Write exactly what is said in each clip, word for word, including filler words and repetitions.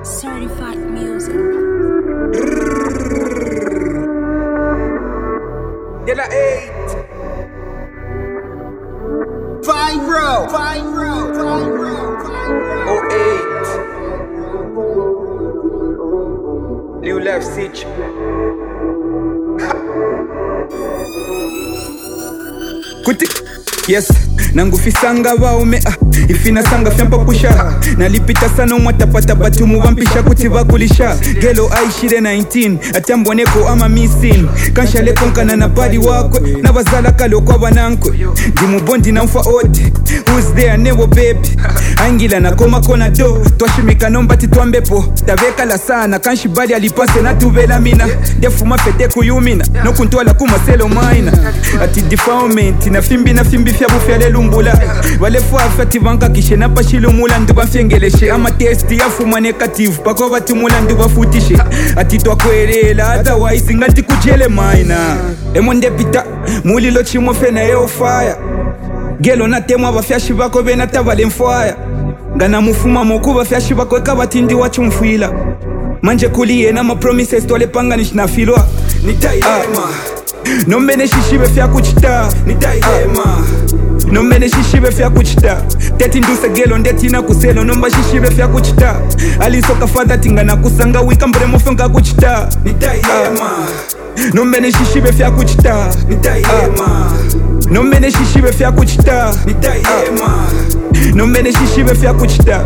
Certified music. De la eight. Viral. Viral. Viral. Oh eight. Liu left Sitch. Kuti. Yes, nangufisanga baume ah, ifina sanga fyampa pusha nalipita sana mwatapata batumu wampisha kuti bakulisha gelo aishire nineteen atamboneko ama missing kanshale konkana na body wakwe nabazala kalo kwa banankwe ndimubondi na mfa ote who's there never baby angila na koma kona do twashimika nomba titwambepo tabekala sana kanshi bali alipase na tubela mina defuma fete kuyumina no kuntwala kumaselo maina ati defilement na fimbi na fimbi fyabu fyale lumbula wale fwa fati banka kishe na pashilu mula nduba fyengeleshe ama testi ya fuma negative pako batu mula nduba futishe ati twakwerela otherwise ngati kujele maina emonde pita muli lo chimo fena eo fire gelo na temwa bafyashi bako bena tabale mfwaya ngana mufuma moku bafyashi bako kabatindi wachu mfwila manje kuliye na ma promises twale panga nishina filwa ni tailema no mene shishibe fya kuchita ni tailema no mene shishibe fya kuchita teti nduse gelo ndeti na kuselo nomba shishibe fya kuchita alisoka fadha tingana kusanga wika mbremo fenga kuchita ni tailema no mene shishibe fya kuchita ni tailema no mene shishibe fya kuchita ni tailema no mene shishibe fya kuchita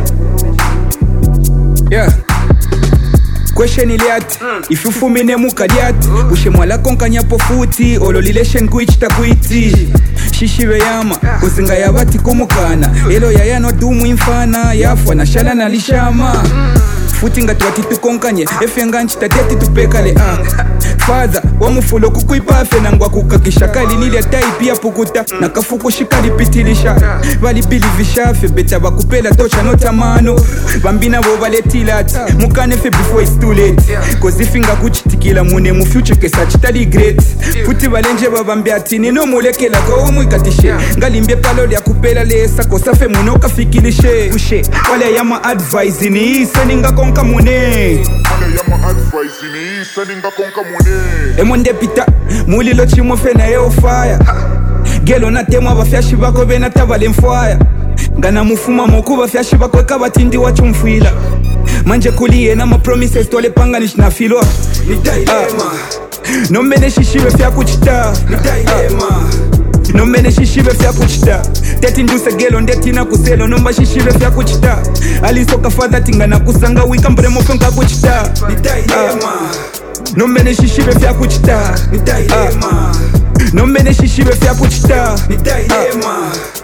yeah. Question iliati mm. Ifufumine mukaliati uh. Ushe mwala konkanya pofuti olo relation kuichita kuiti shishibe yama kusinga yabati kumukana elo yayano dumu infana yafwa na shala na lishama mm. Futi nga tuwati tukonkanye efe nga nchita teti tupekale ah. Father wamufulo kukuipafe na ngwa kukakisha kali nili taipi ya pukuta na kafuku shikali pitilisha bali bili vishafe beta bakupela tocha nota mano bambina bo baletilati mukane fe before it's too late cause if inga kuchitikila mune mu future kesa chitali great futi balenje babambi ati nino mulekela ko umwikatishe ngalimbye palo lya kupela lesa kosa fe muno kafikilishe ushe wale yama advice ni seninga konka mune wale yama advice ni seninga konka mune emonde pita muli lo chimo fena eo fire gelo na temwa bafyashi bako bena tabale mfwaya ngana mufuma moku bafyashi bako kabatindi wachu mfwila manje kuliye na ma promises twale panga nishina filwa ni tailema no mene shishibe fya kuchita ni tailema no mene shishibe fya kuchita teti nduse gelo ndeti na kuselo nomba shishibe fya kuchita alisoka fadha tingana kusanga wika mbremo fenga kuchita ni tailema no mene shishibe fya kuchita ni tailema no mene shishibe fya kuchita ni tailema